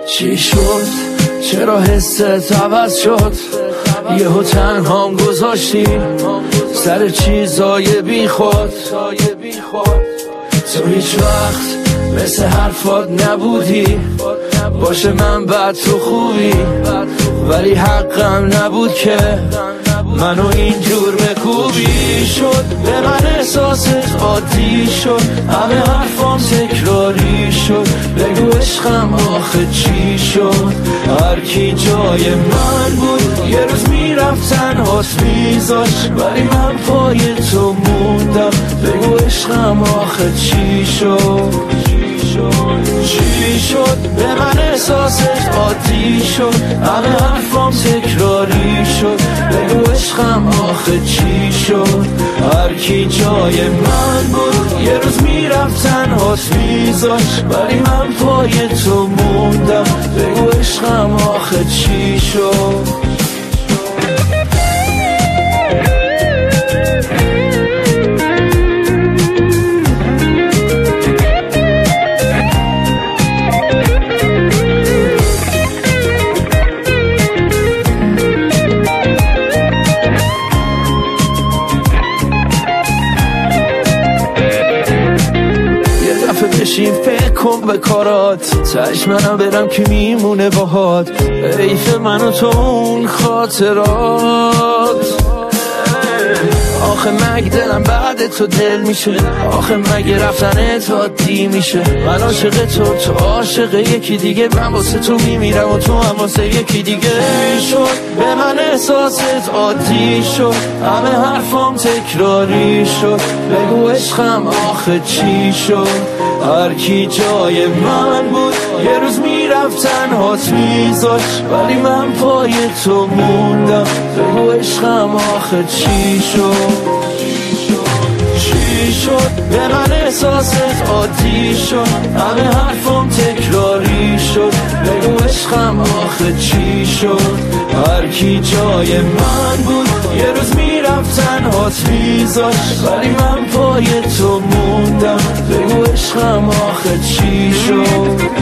چی شد؟ چرا حست عوض شد؟ یهو تنهام گذاشتی سر چیزای بی خود. تو هیچ وقت مثل حرفات نبودی، باشه من بد تو خوبی، ولی حقم نبود که منو اینجور بکوبی. شد به من احساست عادی شد، همه حرفام تکراری شد. بگو عشقم آخه چی شد؟ هر کی جای من بود یه روز میرفت تنهات میذاشت، ولی من پای تو موندم. بگو عشقم آخه چی شد؟ چی شد؟ به من احساست عادی شد، همه حرفام تکراری شد. بگو عشقم آخه چی شد؟ هر کی جای من بود یه روز میرفت تنهات میذاشت، ولی من پای تو موندم. بگو عشقم آخه چی شد؟ بشین فکر کن به کارات، تش منم برم که میمونه باهات. حیف من و تو اون خاطرات. آخه مگه دلم بعد تو دل میشه؟ آخه مگه رفتنت عادی میشه؟ من عاشق تو عاشق یکی دیگه، من واسه تو میمیرم و تو هم واسه یکی دیگه. شد به من احساست عادی شد، همه حرفام تکراری شد. بگو عشقم آخه چی شد؟ هر کی جای من بود یه روز میرفت تنهات میذاشت، ولی من پای تو موندم. بگو عشقم آخه چی شد؟ چی شد؟ به من احساست عادی شد، همه حرفام تکراری شد. بگو عشقم آخه چی شد؟ هر کی جای من بود یه روز میرفت تنهات میذاشت، ولی من پای تو موندم. بگو عشقم آخه چی شد؟